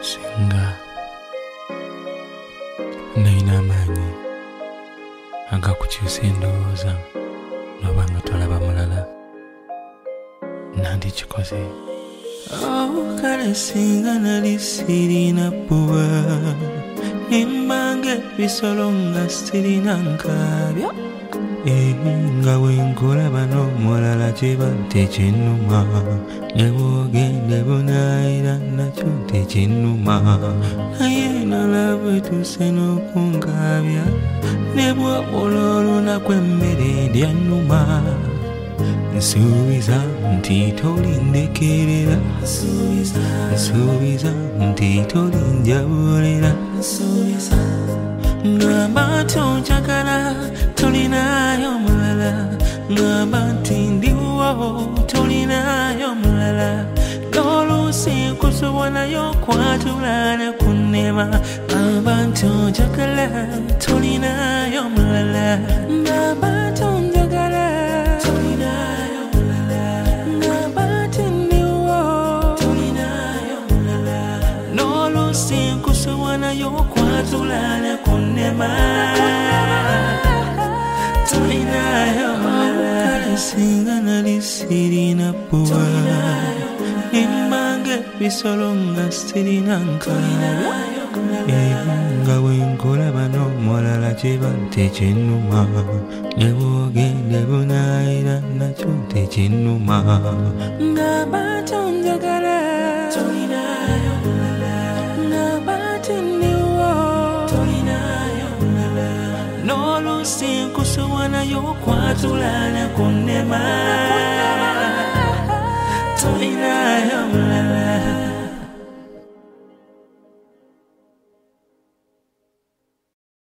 Singa nalina amaanyi agakukyusa endowooza noba nga tolaba mulala nandikikoze. Kale singa nali sirina bbuba nembange ebisolo nga sirina nkaabya nga bwenkulaba n'omulala kiba tekinnuma ne bwogende bunaayira nakyo tekinnuma naye nolaba etuuse n'okunkaabya ne bw'obula olunaku emmere eryannuma nsuubiza nti tolindekerera nsuubiza nti tolinjabulira ngamba nti onjagala tolinayo mulala ngamba nti ndiwo tolinayo mulala n'oluusi nkusobonayo kwatula ne kunnema ngamba nti onjagala tolinayo mulala ngamba nti onjagala tolinayo mulala ngamba nti ndiwo tolinayo mulala n'oluusi nkusobonayo kwatula ne kunnema tolinayo mulala singa nali sirina bbuba nembange ebisolo nga sirina nkaabya nga bwenkulaba n'omulala kiba tekinnuma ne bwogende bunaayira nakyo tekinnuma ngamba nti onjagala tolinayo mulala ngamba nti ndiwo tolinayo mulala n'oluusi nkusobonayo kwatula ne kunnema tolinayo mulala.